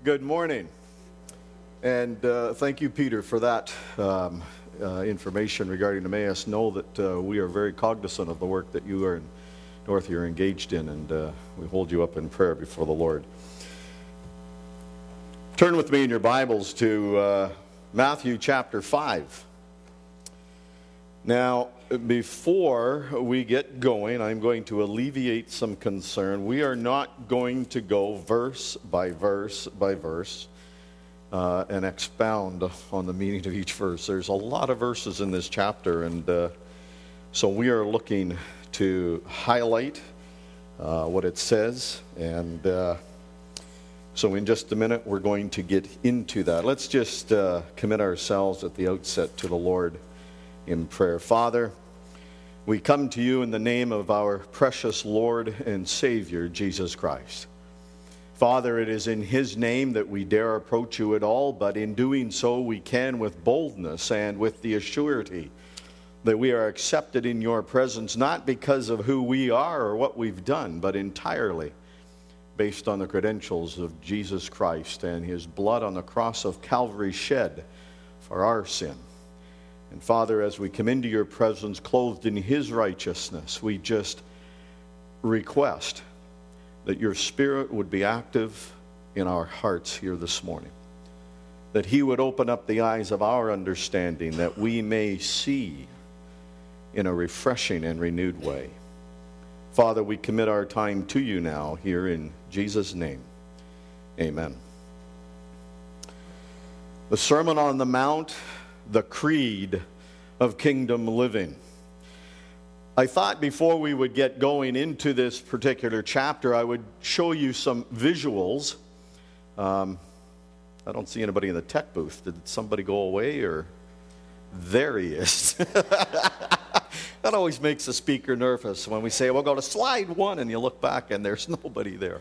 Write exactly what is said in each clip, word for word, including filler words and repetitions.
Good morning. And uh, thank you, Peter, for that um, uh, information regarding Emmaus. Know that uh, we are very cognizant of the work that you are, Dorothy, are engaged in, and uh, we hold you up in prayer before the Lord. Turn with me in your Bibles to uh, Matthew chapter five. Now, before we get going, I'm going to alleviate some concern. We are not going to go verse by verse by verse uh, and expound on the meaning of each verse. There's a lot of verses in this chapter, and uh, so we are looking to highlight uh, what it says, and uh, so in just a minute we're going to get into that. Let's just uh, commit ourselves at the outset to the Lord in prayer. Father, we come to you in the name of our precious Lord and Savior, Jesus Christ. Father, it is in his name that we dare approach you at all, but in doing so we can with boldness and with the assurity that we are accepted in your presence, not because of who we are or what we've done, but entirely based on the credentials of Jesus Christ and his blood on the cross of Calvary shed for our sin. And Father, as we come into your presence clothed in his righteousness, we just request that your Spirit would be active in our hearts here this morning. That he would open up the eyes of our understanding, that we may see in a refreshing and renewed way. Father, we commit our time to you now here in Jesus' name. Amen. The Sermon on the Mount, the creed of kingdom living. I thought before we would get going into this particular chapter, I would show you some visuals. Um, I don't see anybody in the tech booth. Did somebody go away, or there he is? That always makes the speaker nervous when we say, we'll go to slide one, and you look back and there's nobody there.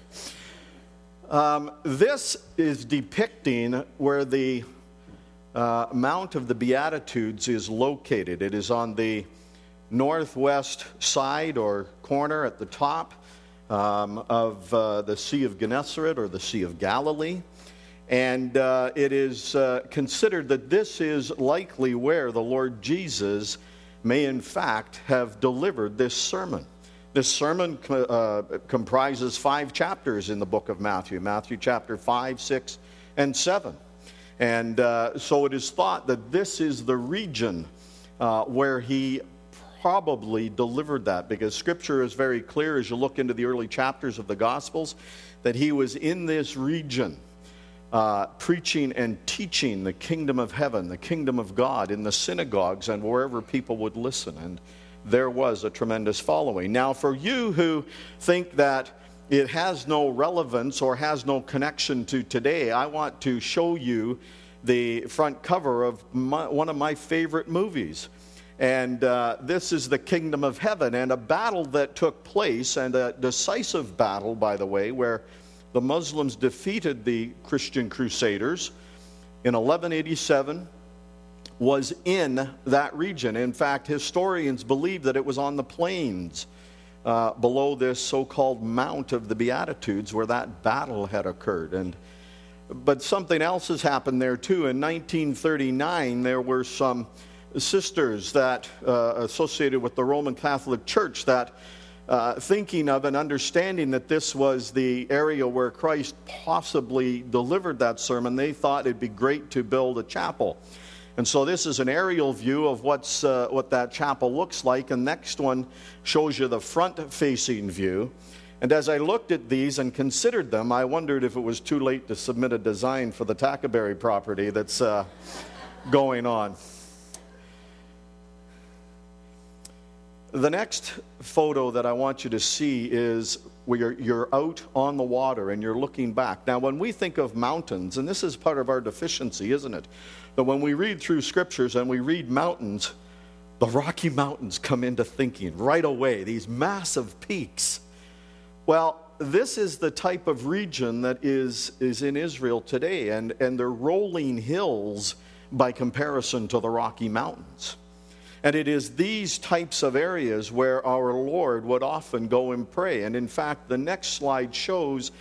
Um, this is depicting where the Uh, Mount of the Beatitudes is located. It is on the northwest side or corner at the top um, of uh, the Sea of Gennesaret, or the Sea of Galilee. And uh, it is uh, considered that this is likely where the Lord Jesus may in fact have delivered this sermon. This sermon uh, comprises five chapters in the book of Matthew. Matthew chapter five, six, and seven. And uh, so it is thought that this is the region uh, where he probably delivered that, because Scripture is very clear as you look into the early chapters of the Gospels that he was in this region uh, preaching and teaching the kingdom of heaven, the kingdom of God, in the synagogues and wherever people would listen. And there was a tremendous following. Now, for you who think that it has no relevance or has no connection to today, I want to show you the front cover of my, one of my favorite movies. And uh, this is the Kingdom of Heaven, and a battle that took place, and a decisive battle, by the way, where the Muslims defeated the Christian Crusaders in eleven eighty-seven, was in that region. In fact, historians believe that it was on the plains Uh, below this so-called Mount of the Beatitudes where that battle had occurred. And but something else has happened there too. In nineteen thirty-nine, there were some sisters that uh, associated with the Roman Catholic Church that uh, thinking of and understanding that this was the area where Christ possibly delivered that sermon, they thought it'd be great to build a chapel. And so this is an aerial view of what's uh, what that chapel looks like. And next one shows you the front-facing view. And as I looked at these and considered them, I wondered if it was too late to submit a design for the Tackaberry property that's uh, going on. The next photo that I want you to see is where you're, you're out on the water and you're looking back. Now, when we think of mountains, and this is part of our deficiency, isn't it? But when we read through scriptures and we read mountains, the Rocky Mountains come into thinking right away, these massive peaks. Well, this is the type of region that is, is in Israel today, and, and they're rolling hills by comparison to the Rocky Mountains. And it is these types of areas where our Lord would often go and pray. And in fact, the next slide shows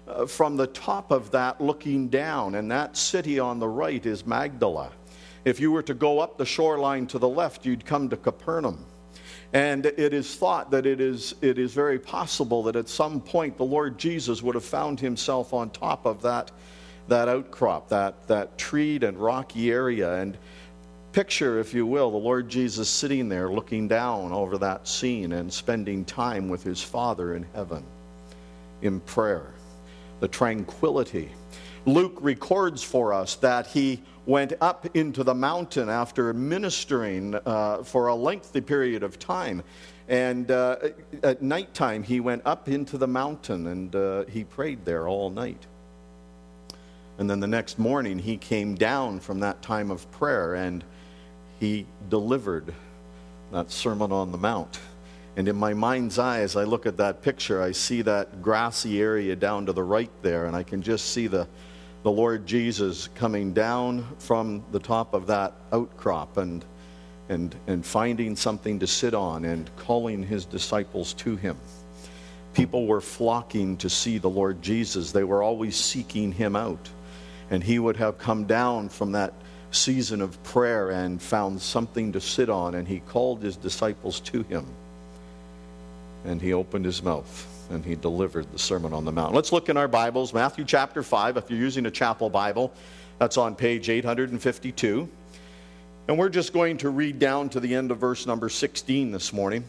uh, from the top of that looking down, and that city on the right is Magdala. If you were to go up the shoreline to the left, you'd come to Capernaum. And it is thought that it is it is very possible that at some point the Lord Jesus would have found himself on top of that, that outcrop, that, that treed and rocky area. And picture, if you will, the Lord Jesus sitting there looking down over that scene and spending time with his Father in heaven in prayer. The tranquility. Luke records for us that he went up into the mountain after ministering uh, for a lengthy period of time. And uh, at nighttime, he went up into the mountain and uh, he prayed there all night. And then the next morning, he came down from that time of prayer and he delivered that Sermon on the Mount. And in my mind's eye, as I look at that picture, I see that grassy area down to the right there, and I can just see the the Lord Jesus coming down from the top of that outcrop and and and finding something to sit on and calling his disciples to him. People were flocking to see the Lord Jesus. They were always seeking him out. And he would have come down from that season of prayer and found something to sit on, and he called his disciples to him. And he opened his mouth and he delivered the Sermon on the Mount. Let's look in our Bibles, Matthew chapter five. If you're using a chapel Bible, that's on page eight fifty-two. And we're just going to read down to the end of verse number sixteen this morning.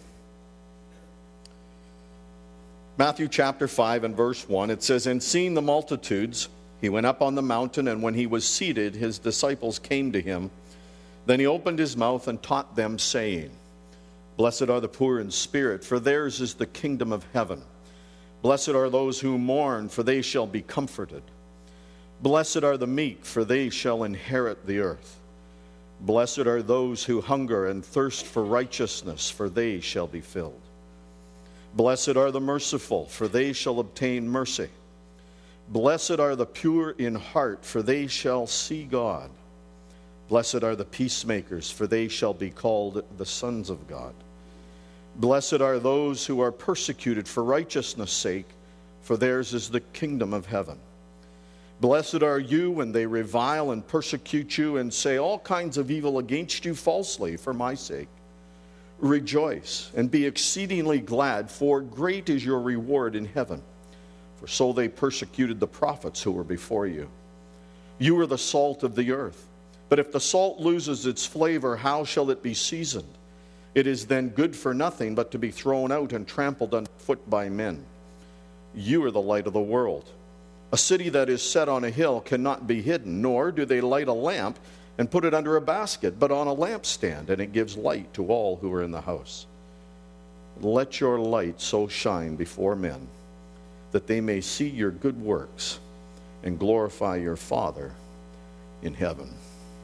Matthew chapter five and verse one, it says, "And seeing the multitudes, he went up on the mountain, and when he was seated, his disciples came to him. Then he opened his mouth and taught them, saying, Blessed are the poor in spirit, for theirs is the kingdom of heaven. Blessed are those who mourn, for they shall be comforted. Blessed are the meek, for they shall inherit the earth. Blessed are those who hunger and thirst for righteousness, for they shall be filled. Blessed are the merciful, for they shall obtain mercy. Blessed are the pure in heart, for they shall see God. Blessed are the peacemakers, for they shall be called the sons of God. Blessed are those who are persecuted for righteousness' sake, for theirs is the kingdom of heaven. Blessed are you when they revile and persecute you and say all kinds of evil against you falsely for my sake. Rejoice and be exceedingly glad, for great is your reward in heaven. For so they persecuted the prophets who were before you. You are the salt of the earth. But if the salt loses its flavor, how shall it be seasoned? It is then good for nothing but to be thrown out and trampled underfoot by men. You are the light of the world. A city that is set on a hill cannot be hidden, nor do they light a lamp and put it under a basket, but on a lampstand, and it gives light to all who are in the house. Let your light so shine before men, that they may see your good works and glorify your Father in heaven."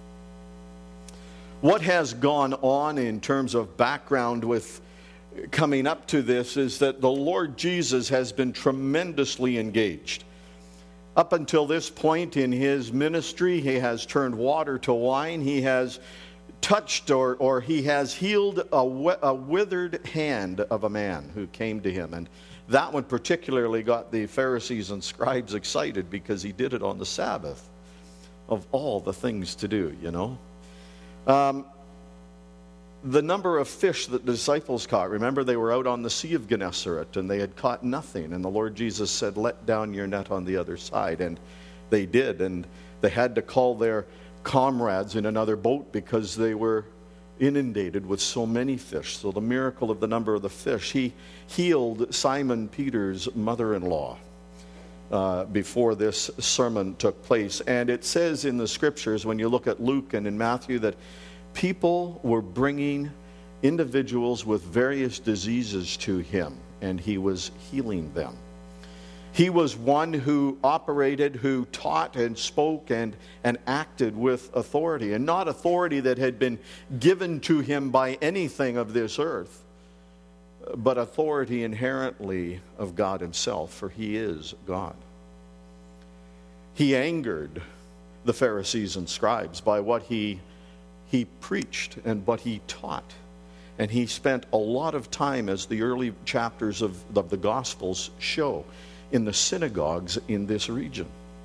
What has gone on in terms of background with coming up to this is that the Lord Jesus has been tremendously engaged. Up until this point in his ministry, he has turned water to wine. He has touched or, or he has healed a, a withered hand of a man who came to him. And that one particularly got the Pharisees and scribes excited because he did it on the Sabbath. Of all the things to do, you know. Um, the number of fish that the disciples caught, remember they were out on the Sea of Gennesaret and they had caught nothing. And the Lord Jesus said, let down your net on the other side. And they did. And they had to call their comrades in another boat because they were inundated with so many fish. So the miracle of the number of the fish, he healed Simon Peter's mother-in-law uh, before this sermon took place. And it says in the scriptures, when you look at Luke and in Matthew, that people were bringing individuals with various diseases to him, and he was healing them. He was one who operated, who taught and spoke and, and acted with authority, and not authority that had been given to him by anything of this earth, but authority inherently of God himself, for he is God. He angered the Pharisees and scribes by what he, he preached and what he taught. And he spent a lot of time, as the early chapters of, of the Gospels show, in the synagogues in this region.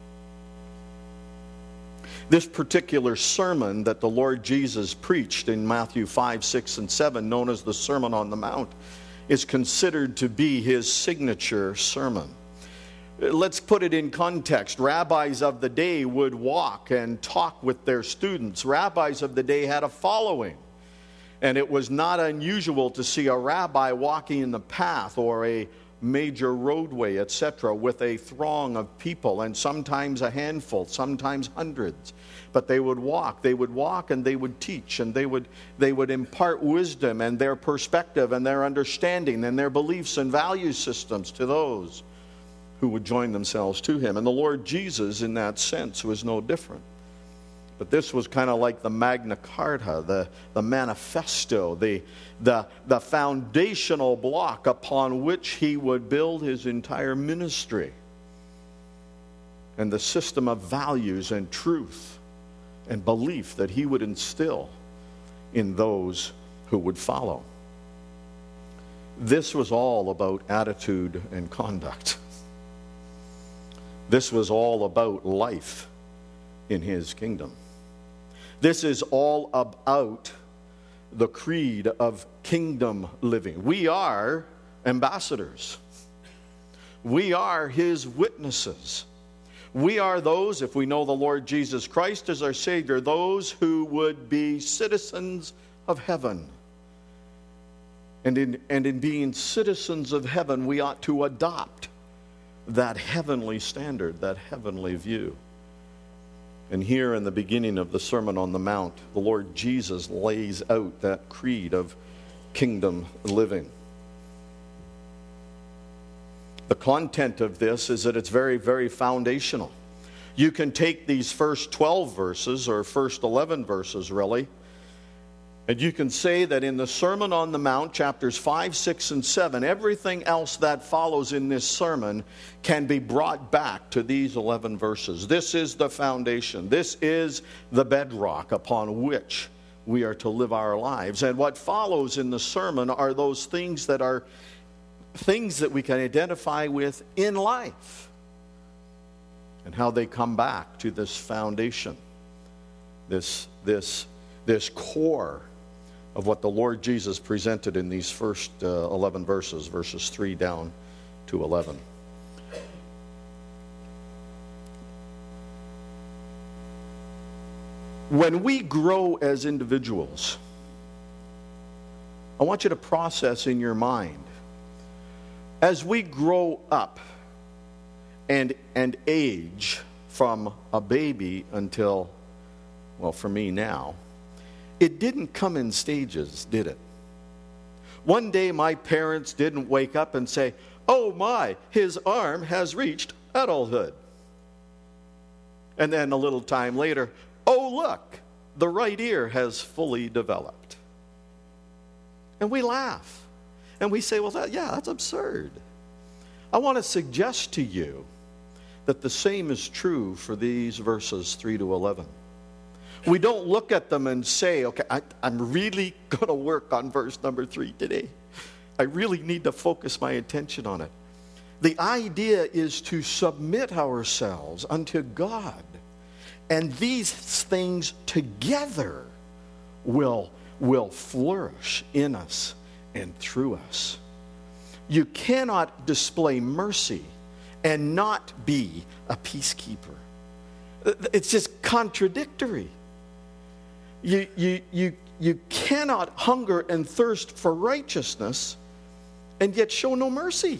This particular sermon that the Lord Jesus preached in Matthew five, six, and seven, known as the Sermon on the Mount, is considered to be his signature sermon. Let's put it in context. Rabbis of the day would walk and talk with their students. Rabbis of the day had a following. And it was not unusual to see a rabbi walking in the path or a major roadway, et cetera, with a throng of people, and sometimes a handful, sometimes hundreds. But they would walk, they would walk and they would teach, and they would they would impart wisdom and their perspective and their understanding and their beliefs and value systems to those who would join themselves to him. And the Lord Jesus, in that sense, was no different. But this was kind of like the Magna Carta, the, the manifesto, the, the, the foundational block upon which he would build his entire ministry, and the system of values and truth and belief that he would instill in those who would follow. This was all about attitude and conduct. This was all about life in his kingdom. This is all about the creed of kingdom living. We are ambassadors. We are his witnesses. We are those, if we know the Lord Jesus Christ as our Savior, those who would be citizens of heaven. And in, and in being citizens of heaven, we ought to adopt that heavenly standard, that heavenly view. And here in the beginning of the Sermon on the Mount, the Lord Jesus lays out that creed of kingdom living. The content of this is that it's very, very foundational. You can take these first twelve verses, or first eleven verses really, and you can say that in the Sermon on the Mount, chapters five, six, and seven, everything else that follows in this sermon can be brought back to these eleven verses. This is the foundation. This is the bedrock upon which we are to live our lives. And what follows in the sermon are those things that are things that we can identify with in life, and how they come back to this foundation, this, this, this core of what the Lord Jesus presented in these first uh, eleven verses, verses three down to eleven. When we grow as individuals, I want you to process in your mind, as we grow up and, and age from a baby until, well, for me now, it didn't come in stages, did it? One day my parents didn't wake up and say, "Oh my, his arm has reached adulthood." And then a little time later, "Oh look, the right ear has fully developed." And we laugh. And we say, well, that, yeah, that's absurd. I want to suggest to you that the same is true for these verses three to eleven. We don't look at them and say, okay, I, I'm really going to work on verse number three today. I really need to focus my attention on it. The idea is to submit ourselves unto God. And these things together will, will flourish in us and through us. You cannot display mercy and not be a peacekeeper. It's just contradictory. You, you, you, you cannot hunger and thirst for righteousness and yet show no mercy,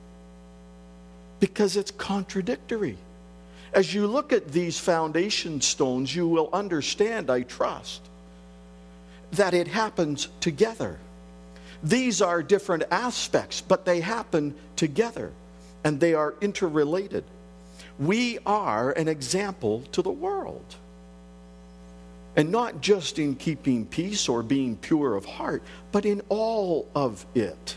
because it's contradictory. As you look at these foundation stones, you will understand, I trust, that it happens together. These are different aspects, but they happen together, and they are interrelated. We are an example to the world. And not just in keeping peace or being pure of heart, but in all of it.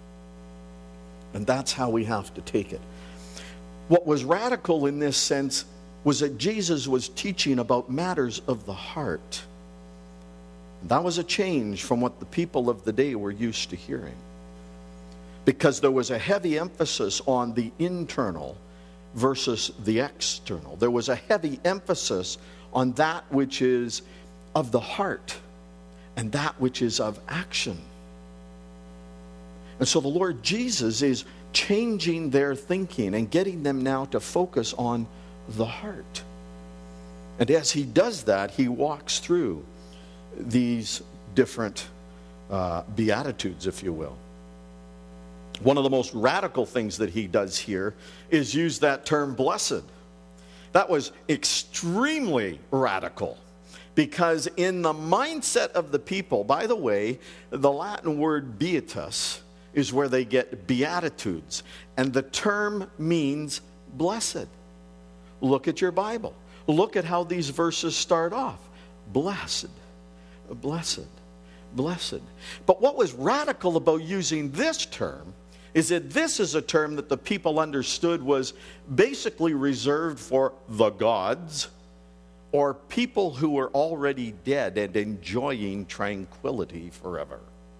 And that's how we have to take it. What was radical in this sense was that Jesus was teaching about matters of the heart. That was a change from what the people of the day were used to hearing. because there was a heavy emphasis on the internal versus the external. There was a heavy emphasis on that which is of the heart and that which is of action. And so the Lord Jesus is changing their thinking and getting them now to focus on the heart. And as he does that, he walks through these different uh, beatitudes, if you will. One of the most radical things that he does here is use that term blessed. That was extremely radical, because in the mindset of the people, by the way, the Latin word beatus is where they get beatitudes, and the term means blessed. Look at your Bible. Look at how these verses start off. Blessed, blessed, blessed. But what was radical about using this term is that this is a term that the people understood was basically reserved for the gods or people who were already dead and enjoying tranquility forever.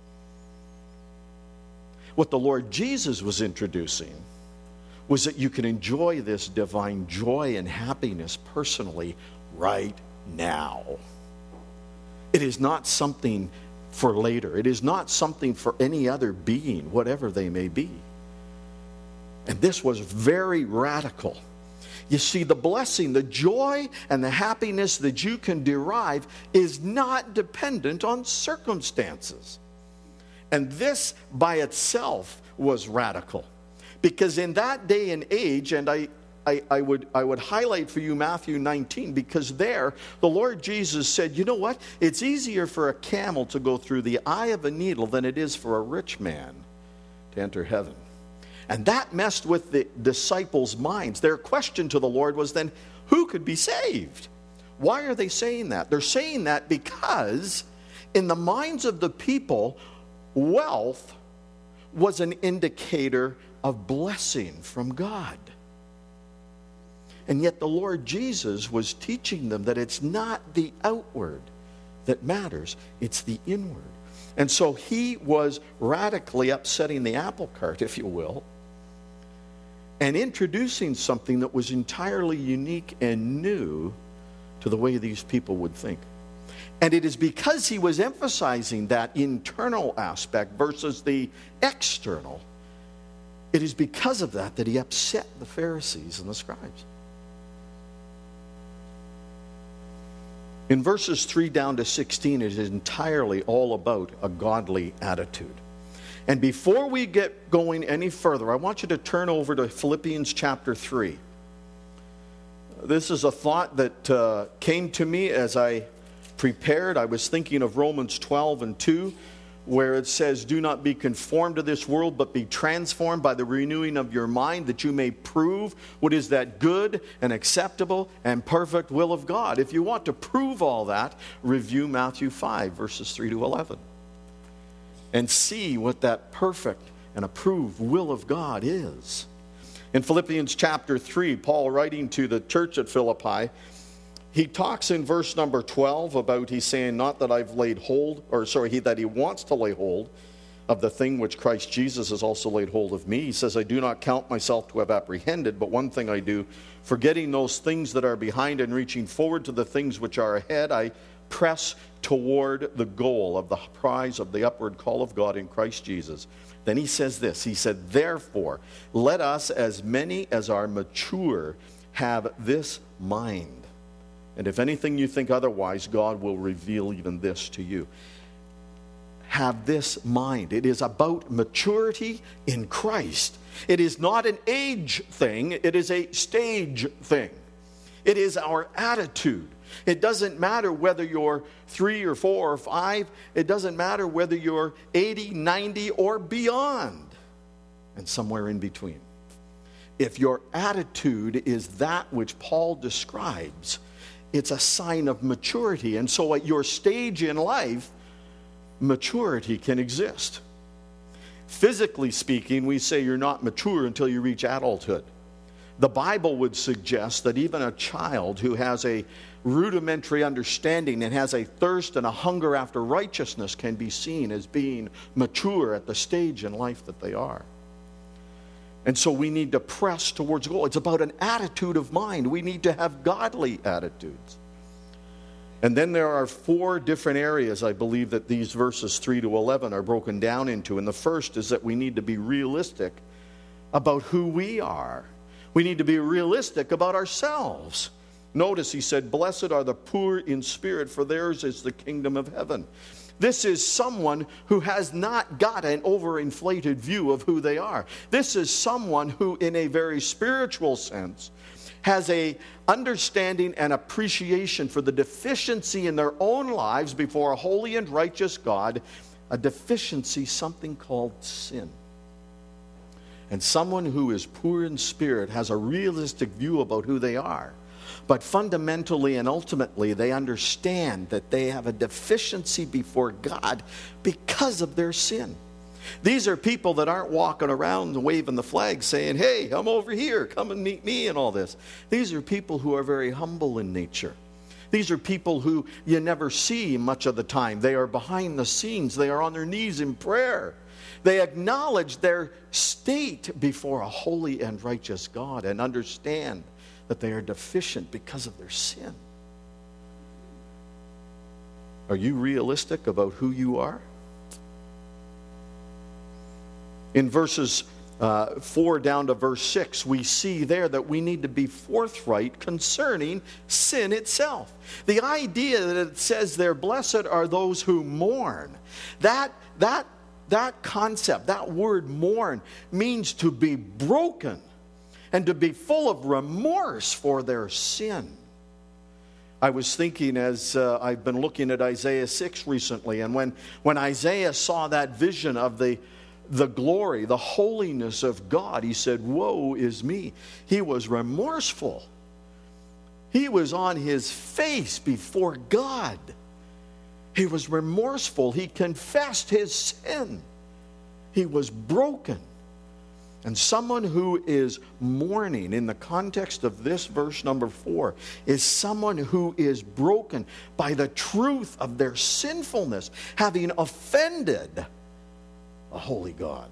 What the Lord Jesus was introducing was that you can enjoy this divine joy and happiness personally right now. It is not something for later. It is not something for any other being, whatever they may be. And this was very radical. You see, the blessing, the joy, and the happiness that you can derive is not dependent on circumstances. And this by itself was radical. Because in that day and age, and I, I, I, would, I would highlight for you Matthew nineteen, because there the Lord Jesus said, you know what? It's easier for a camel to go through the eye of a needle than it is for a rich man to enter heaven. And that messed with the disciples' minds. Their question to the Lord was then, who could be saved? Why are they saying that? They're saying that because in the minds of the people, wealth was an indicator of blessing from God. And yet the Lord Jesus was teaching them that it's not the outward that matters, it's the inward. And so he was radically upsetting the apple cart, if you will, and introducing something that was entirely unique and new to the way these people would think. And it is because he was emphasizing that internal aspect versus the external, it is because of that that he upset the Pharisees and the scribes. In verses three down to sixteen, it is entirely all about a godly attitude. And before we get going any further, I want you to turn over to Philippians chapter three. This is a thought that uh, came to me as I prepared. I was thinking of Romans twelve and two, where it says, do not be conformed to this world, but be transformed by the renewing of your mind, that you may prove what is that good and acceptable and perfect will of God. If you want to prove all that, review Matthew five, verses three to eleven. And see what that perfect and approved will of God is. In Philippians chapter three, Paul, writing to the church at Philippi, he talks in verse number twelve about, he's saying, not that I've laid hold, or sorry, he, that he wants to lay hold of the thing which Christ Jesus has also laid hold of me. He says, I do not count myself to have apprehended, but one thing I do, forgetting those things that are behind and reaching forward to the things which are ahead, I press toward the goal of the prize of the upward call of God in Christ Jesus. Then he says this, he said, therefore, let us, as many as are mature, have this mind. And if anything you think otherwise, God will reveal even this to you. Have this mind. It is about maturity in Christ. It is not an age thing. It is a stage thing. It is our attitude. It doesn't matter whether you're three or four or five. It doesn't matter whether you're eighty, ninety, or beyond, and somewhere in between. If your attitude is that which Paul describes, it's a sign of maturity. And so at your stage in life, maturity can exist. Physically speaking, we say you're not mature until you reach adulthood. The Bible would suggest that even a child who has a rudimentary understanding and has a thirst and a hunger after righteousness can be seen as being mature at the stage in life that they are. And so we need to press towards goal. It's about an attitude of mind. We need to have godly attitudes. And then there are four different areas, I believe, that these verses three to eleven are broken down into. And the first is that we need to be realistic about who we are. We need to be realistic about ourselves. Notice he said, "Blessed are the poor in spirit, for theirs is the kingdom of heaven." This is someone who has not got an overinflated view of who they are. This is someone who, in a very spiritual sense, has a understanding and appreciation for the deficiency in their own lives before a holy and righteous God, a deficiency, something called sin. And someone who is poor in spirit has a realistic view about who they are. But fundamentally and ultimately, they understand that they have a deficiency before God because of their sin. These are people that aren't walking around waving the flag saying, "Hey, I'm over here, come and meet me," and all this. These are people who are very humble in nature. These are people who you never see much of the time. They are behind the scenes. They are on their knees in prayer. They acknowledge their state before a holy and righteous God and understand that they are deficient because of their sin. Are you realistic about who you are? In verses uh, four down to verse six, we see there that we need to be forthright concerning sin itself. The idea that it says there, "Blessed are those who mourn," that, that, that concept, that word mourn, means to be broken and to be full of remorse for their sin. I was thinking as uh, I've been looking at Isaiah six recently, and when, when Isaiah saw that vision of the, the glory, the holiness of God, he said, "Woe is me." He was remorseful. He was on his face before God. He was remorseful. He confessed his sin. He was broken. And someone who is mourning, in the context of this verse number four, is someone who is broken by the truth of their sinfulness, having offended a holy God.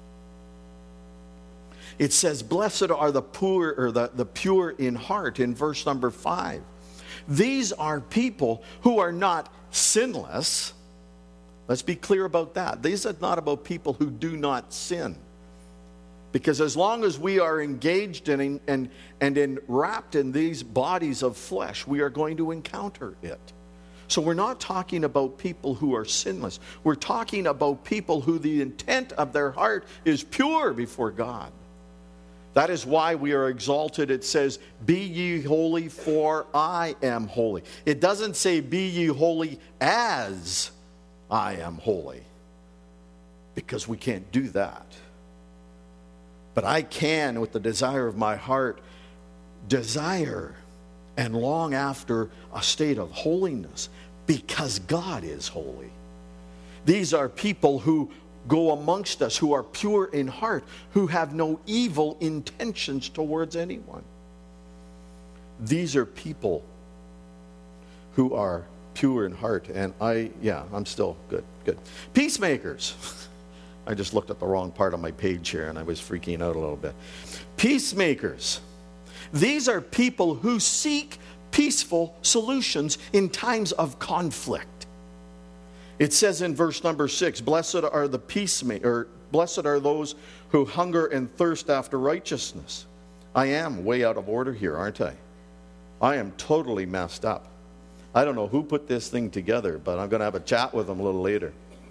It says, "Blessed are the poor," or the, the pure in heart, in verse number five. These are people who are not sinless. Let's be clear about that. These are not about people who do not sin. Because as long as we are engaged in, and, and in, wrapped in these bodies of flesh, we are going to encounter it. So we're not talking about people who are sinless. We're talking about people who the intent of their heart is pure before God. That is why we are exalted. It says, "Be ye holy, for I am holy." It doesn't say, "Be ye holy as I am holy," because we can't do that. But I can, with the desire of my heart, desire and long after a state of holiness because God is holy. These are people who go amongst us, who are pure in heart, who have no evil intentions towards anyone. These are people who are pure in heart. And I, yeah, I'm still good, good. Peacemakers. I just looked at the wrong part of my page here and I was freaking out a little bit. Peacemakers. These are people who seek peaceful solutions in times of conflict. It says in verse number six, "Blessed are the peacemakers, or blessed are those who hunger and thirst after righteousness." I am way out of order here, aren't I? I am totally messed up. I don't know who put this thing together, but I'm going to have a chat with them a little later.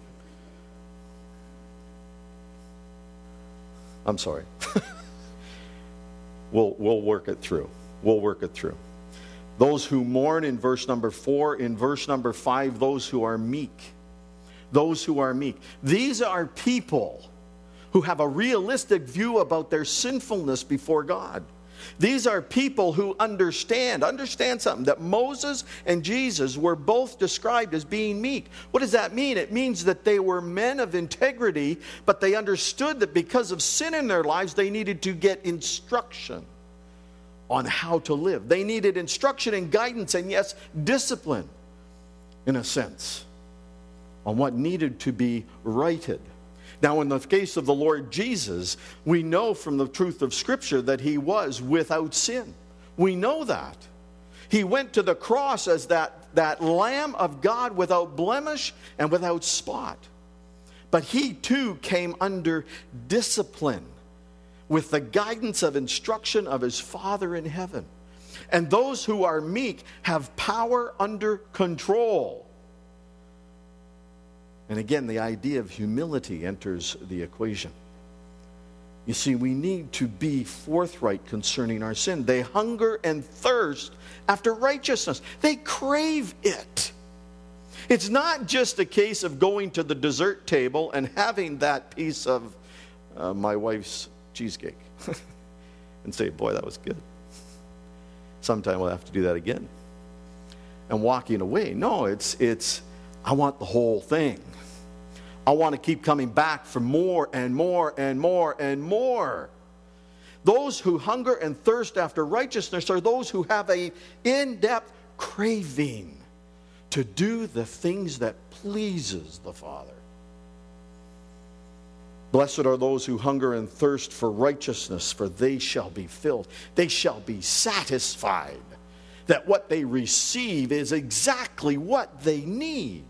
I'm sorry. we'll, we'll work it through. We'll work it through. Those who mourn in verse number four. In verse number five, those who are meek. Those who are meek. These are people who have a realistic view about their sinfulness before God. These are people who understand, understand something, that Moses and Jesus were both described as being meek. What does that mean? It means that they were men of integrity, but they understood that because of sin in their lives, they needed to get instruction on how to live. They needed instruction and guidance, and yes, discipline, in a sense, on what needed to be righted. Now, in the case of the Lord Jesus, we know from the truth of Scripture that he was without sin. We know that. He went to the cross as that, that Lamb of God without blemish and without spot. But he too came under discipline with the guidance of instruction of his Father in heaven. And those who are meek have power under control. And again, the idea of humility enters the equation. You see, we need to be forthright concerning our sin. They hunger and thirst after righteousness. They crave it. It's not just a case of going to the dessert table and having that piece of uh, my wife's cheesecake and say, boy, that was good. Sometime we'll have to do that again. And walking away. No, it's, it's I want the whole thing. I want to keep coming back for more and more and more and more. Those who hunger and thirst after righteousness are those who have an in-depth craving to do the things that pleases the Father. Blessed are those who hunger and thirst for righteousness, for they shall be filled. They shall be satisfied that what they receive is exactly what they need.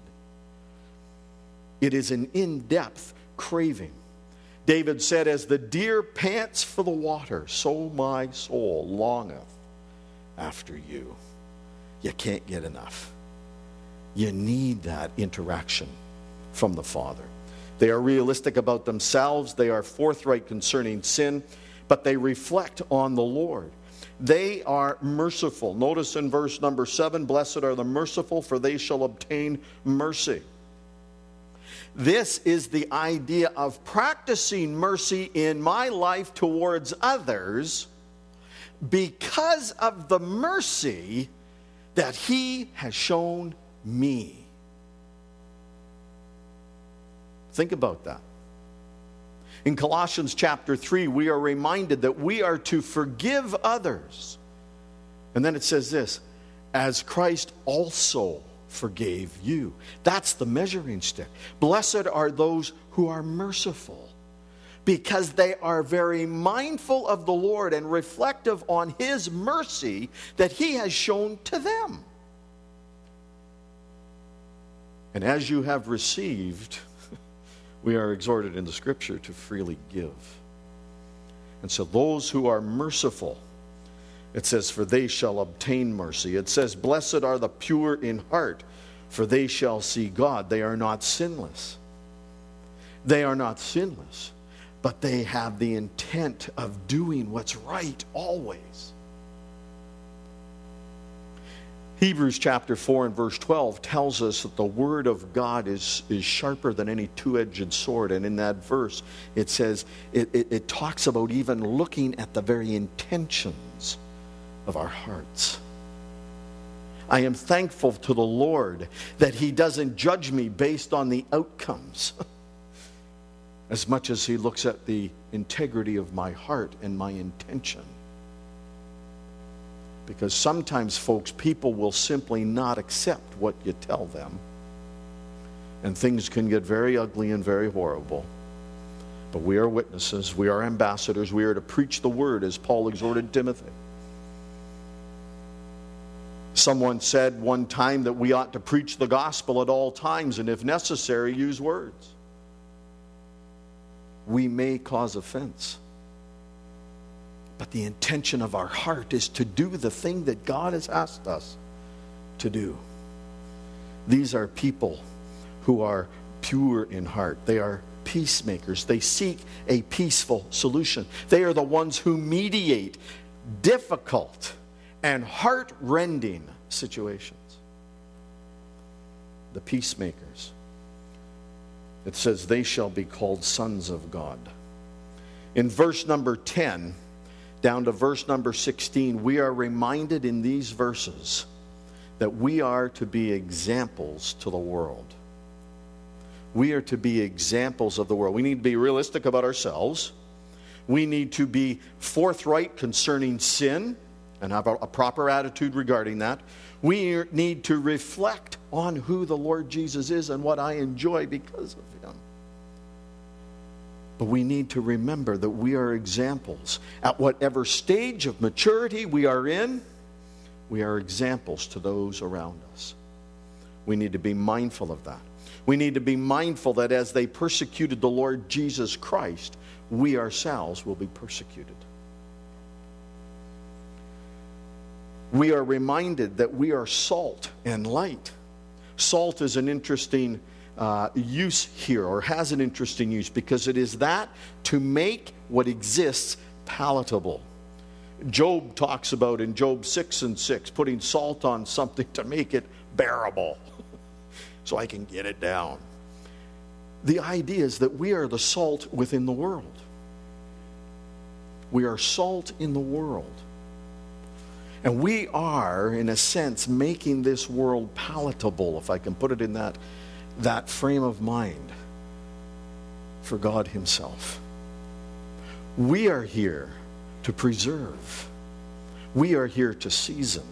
It is an in-depth craving. David said, as the deer pants for the water, so my soul longeth after you. You can't get enough. You need that interaction from the Father. They are realistic about themselves. They are forthright concerning sin, but they reflect on the Lord. They are merciful. Notice in verse number seven, blessed are the merciful, for they shall obtain mercy. This is the idea of practicing mercy in my life towards others because of the mercy that he has shown me. Think about that. In Colossians chapter three, we are reminded that we are to forgive others. And then it says this, as Christ also forgave you. That's the measuring stick. Blessed are those who are merciful, because they are very mindful of the Lord and reflective on his mercy that he has shown to them. And as you have received, we are exhorted in the Scripture to freely give. And so those who are merciful, it says, for they shall obtain mercy. It says, blessed are the pure in heart, for they shall see God. They are not sinless. They are not sinless, but they have the intent of doing what's right always. Hebrews chapter four and verse twelve tells us that the word of God is, is sharper than any two-edged sword. And in that verse, it says, it, it, it talks about even looking at the very intentions of our hearts. I am thankful to the Lord that he doesn't judge me based on the outcomes as much as he looks at the integrity of my heart and my intention. Because sometimes, folks, people will simply not accept what you tell them. And things can get very ugly and very horrible. But we are witnesses. We are ambassadors. We are to preach the word as Paul exhorted Timothy. Someone said one time that we ought to preach the gospel at all times and, if necessary, use words. We may cause offense, but the intention of our heart is to do the thing that God has asked us to do. These are people who are pure in heart. They are peacemakers. They seek a peaceful solution. They are the ones who mediate difficult and heart-rending situations. The peacemakers. It says they shall be called sons of God. In verse number ten, down to verse number sixteen, we are reminded in these verses that we are to be examples to the world. We are to be examples of the world. We need to be realistic about ourselves. We need to be forthright concerning sin and have a, a proper attitude regarding that. We need to reflect on who the Lord Jesus is and what I enjoy because of him. But we need to remember that we are examples. At whatever stage of maturity we are in, we are examples to those around us. We need to be mindful of that. We need to be mindful that as they persecuted the Lord Jesus Christ, we ourselves will be persecuted. We are reminded that we are salt and light. Salt is an interesting uh, use here, or has an interesting use, because it is that to make what exists palatable. Job talks about in Job six and six, putting salt on something to make it bearable, so I can get it down. The idea is that we are the salt within the world. We are salt in the world. And we are, in a sense, making this world palatable, if I can put it in that, that frame of mind, for God himself. We are here to preserve. We are here to season.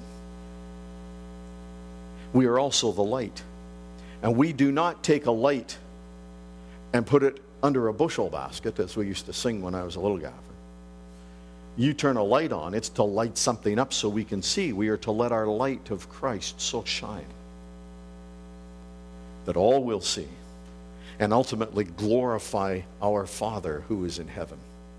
We are also the light. And we do not take a light and put it under a bushel basket, as we used to sing when I was a little gaffer. You turn a light on, it's to light something up so we can see. We are to let our light of Christ so shine that all will see and ultimately glorify our Father who is in heaven.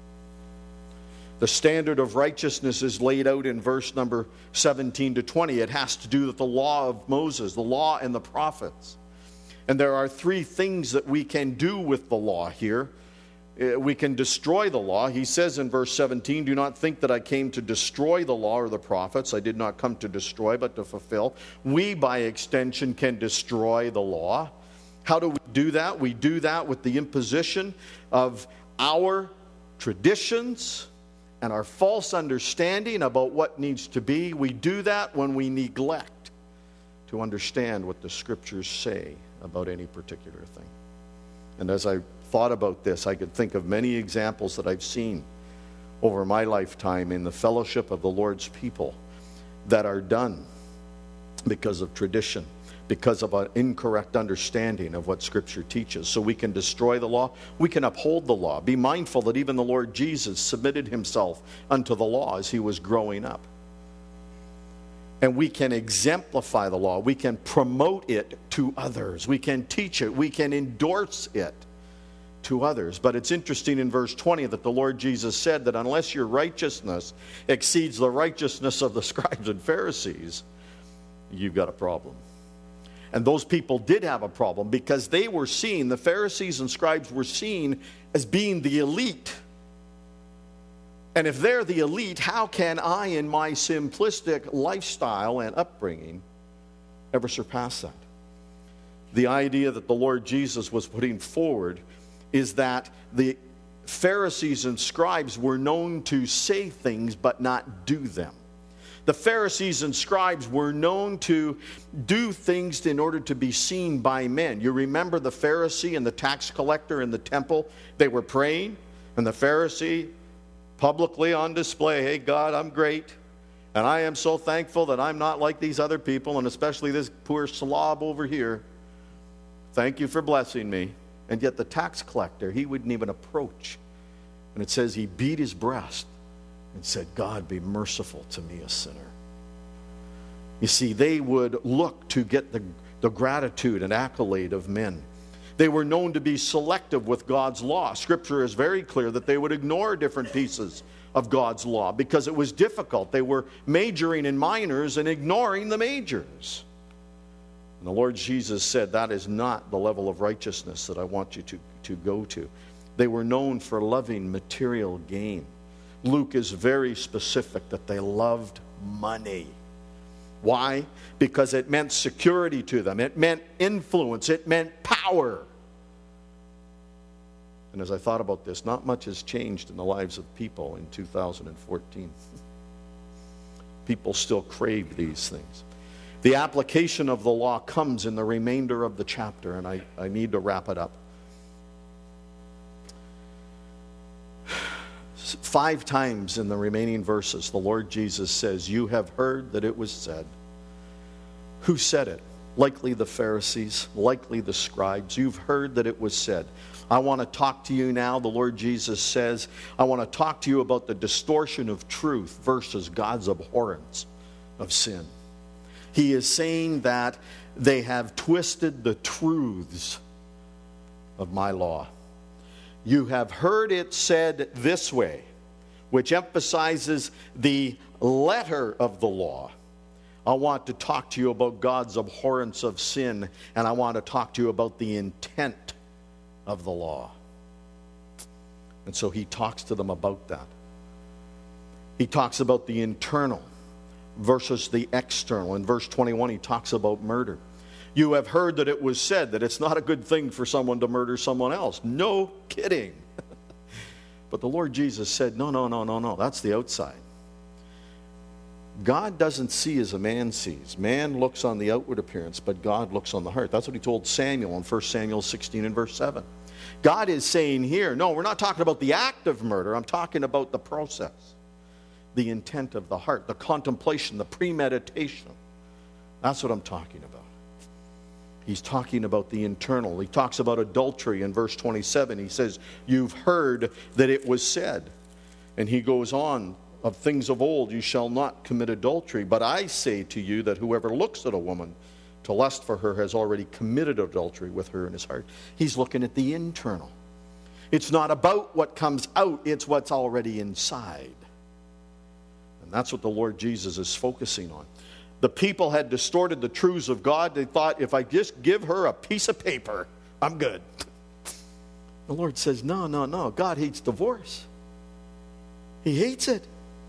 The standard of righteousness is laid out in verse number seventeen to twenty. It has to do with the law of Moses, the law and the prophets. And there are three things that we can do with the law here. We can destroy the law. He says in verse seventeen, do not think that I came to destroy the law or the prophets. I did not come to destroy, but to fulfill. We, by extension, can destroy the law. How do we do that? We do that with the imposition of our traditions and our false understanding about what needs to be. We do that when we neglect to understand what the Scriptures say about any particular thing. And as I thought about this, I could think of many examples that I've seen over my lifetime in the fellowship of the Lord's people that are done because of tradition, because of an incorrect understanding of what Scripture teaches. So we can destroy the law, we can uphold the law. Be mindful that even the Lord Jesus submitted himself unto the law as he was growing up. And we can exemplify the law. We can promote it to others. We can teach it. We can endorse it to others. But it's interesting in verse twenty that the Lord Jesus said that unless your righteousness exceeds the righteousness of the scribes and Pharisees, you've got a problem. And those people did have a problem because they were seen, the Pharisees and scribes were seen as being the elite. And if they're the elite, how can I, in my simplistic lifestyle and upbringing, ever surpass that? The idea that the Lord Jesus was putting forward is that the Pharisees and scribes were known to say things but not do them. The Pharisees and scribes were known to do things in order to be seen by men. You remember the Pharisee and the tax collector in the temple? They were praying, and the Pharisee publicly on display, hey, God, I'm great, and I am so thankful that I'm not like these other people, and especially this poor slob over here. Thank you for blessing me. And yet the tax collector, he wouldn't even approach. And it says he beat his breast and said, God, be merciful to me, a sinner. You see, they would look to get the, the gratitude and accolade of men. They were known to be selective with God's law. Scripture is very clear that they would ignore different pieces of God's law because it was difficult. They were majoring in minors and ignoring the majors. And the Lord Jesus said, that is not the level of righteousness that I want you to, to go to. They were known for loving material gain. Luke is very specific that they loved money. Why? Because it meant security to them. It meant influence. It meant power. And as I thought about this, not much has changed in the lives of people in two thousand fourteen. People still crave these things. The application of the law comes in the remainder of the chapter, and I, I need to wrap it up. Five times in the remaining verses, the Lord Jesus says, you have heard that it was said. Who said it? likely the Pharisees, likely the scribes. You've heard that it was said. I want to talk to you now, the Lord Jesus says, I want to talk to you about the distortion of truth versus God's abhorrence of sin. He is saying that they have twisted the truths of my law. You have heard it said this way, which emphasizes the letter of the law. I want to talk to you about God's abhorrence of sin, and I want to talk to you about the intent of the law. And so he talks to them about that. He talks about the internal versus the external. In verse twenty-one, he talks about murder. You have heard that it was said that it's not a good thing for someone to murder someone else. No kidding. But the Lord Jesus said, no, no, no, no, no. That's the outside. God doesn't see as a man sees. Man looks on the outward appearance, but God looks on the heart. That's what he told Samuel in First Samuel sixteen and verse seven. God is saying here, no, we're not talking about the act of murder. I'm talking about the process, the intent of the heart, the contemplation, the premeditation. That's what I'm talking about. He's talking about the internal. He talks about adultery in verse twenty-seven. He says, you've heard that it was said. And he goes on, of things of old you shall not commit adultery. But I say to you that whoever looks at a woman to lust for her has already committed adultery with her in his heart. He's looking at the internal. It's not about what comes out, it's what's already inside. And that's what the Lord Jesus is focusing on. The people had distorted the truths of God. They thought, if I just give her a piece of paper, I'm good. The Lord says, no, no, no. God hates divorce. He hates it.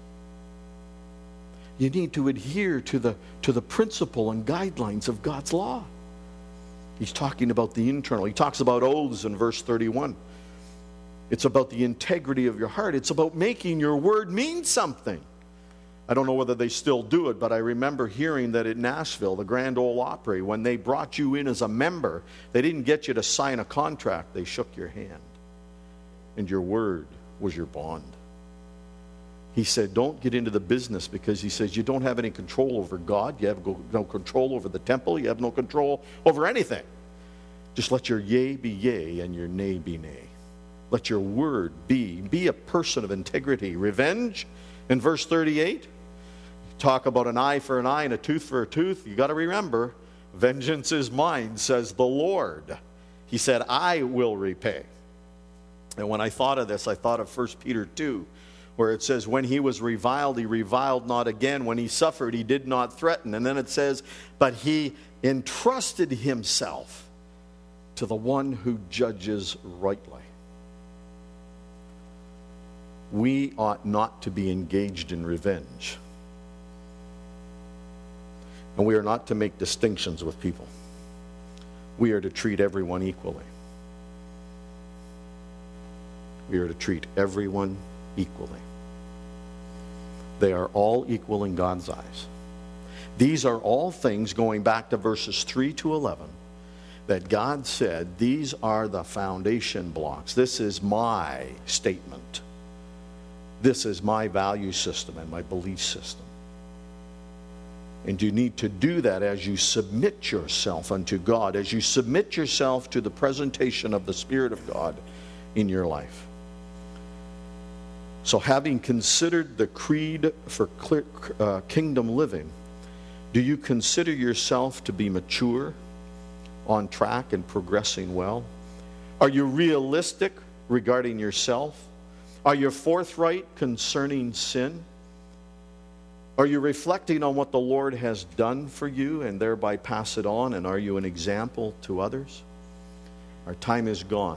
You need to adhere to the, to the principle and guidelines of God's law. He's talking about the internal. He talks about oaths in verse thirty-one. It's about the integrity of your heart. It's about making your word mean something. I don't know whether they still do it, but I remember hearing that at Nashville, the Grand Ole Opry, when they brought you in as a member, they didn't get you to sign a contract. They shook your hand. And your word was your bond. He said, don't get into the business, because he says you don't have any control over God. You have no control over the temple. You have no control over anything. Just let your yea be yea and your nay be nay. Let your word be. Be a person of integrity. Revenge, in verse thirty-eight, talk about an eye for an eye and a tooth for a tooth. You got to remember, vengeance is mine, says the Lord. He said, I will repay. And when I thought of this, I thought of First Peter two, where it says, when he was reviled, he reviled not again. When he suffered, he did not threaten. And then it says, but he entrusted himself to the one who judges rightly. We ought not to be engaged in revenge. And we are not to make distinctions with people. We are to treat everyone equally. We are to treat everyone equally. They are all equal in God's eyes. These are all things, going back to verses three to eleven, that God said, these are the foundation blocks. This is my statement. This is my value system and my belief system. And you need to do that as you submit yourself unto God, as you submit yourself to the presentation of the Spirit of God in your life. So having considered the creed for clear, uh, kingdom living, do you consider yourself to be mature, on track, and progressing well? Are you realistic regarding yourself? Are you forthright concerning sin? Are you reflecting on what the Lord has done for you and thereby pass it on? And are you an example to others? Our time is gone.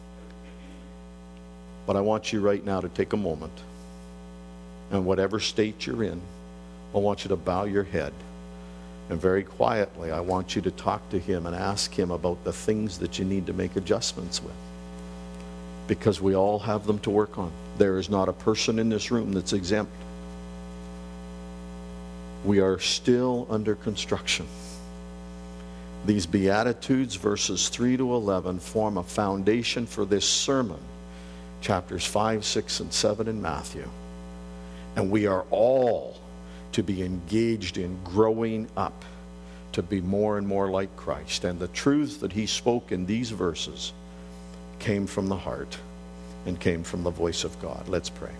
But I want you right now to take a moment, and whatever state you're in, I want you to bow your head. And very quietly, I want you to talk to him and ask him about the things that you need to make adjustments with. Because we all have them to work on. There is not a person in this room that's exempt. We are still under construction. These Beatitudes, verses three to eleven, form a foundation for this sermon, chapters five, six, and seven in Matthew. And we are all to be engaged in growing up to be more and more like Christ. And the truths that he spoke in these verses came from the heart and came from the voice of God. Let's pray.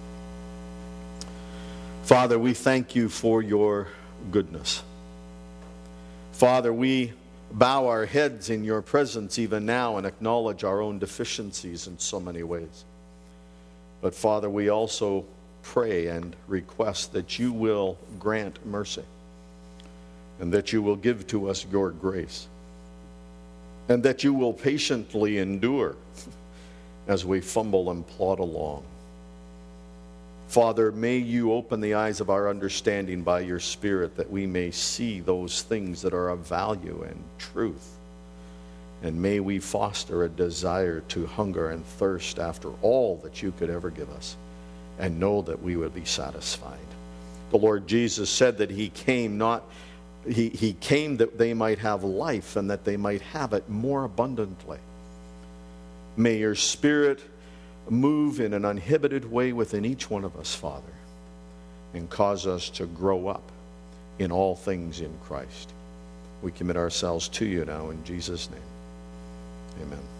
Father, we thank you for your goodness. Father, we bow our heads in your presence even now and acknowledge our own deficiencies in so many ways. But Father, we also pray and request that you will grant mercy and that you will give to us your grace and that you will patiently endure as we fumble and plod along. Father, may you open the eyes of our understanding by your Spirit that we may see those things that are of value and truth. And may we foster a desire to hunger and thirst after all that you could ever give us and know that we would be satisfied. The Lord Jesus said that he came not, he, he came that they might have life and that they might have it more abundantly. May your Spirit move in an uninhibited way within each one of us, Father, and cause us to grow up in all things in Christ. We commit ourselves to you now in Jesus' name. Amen.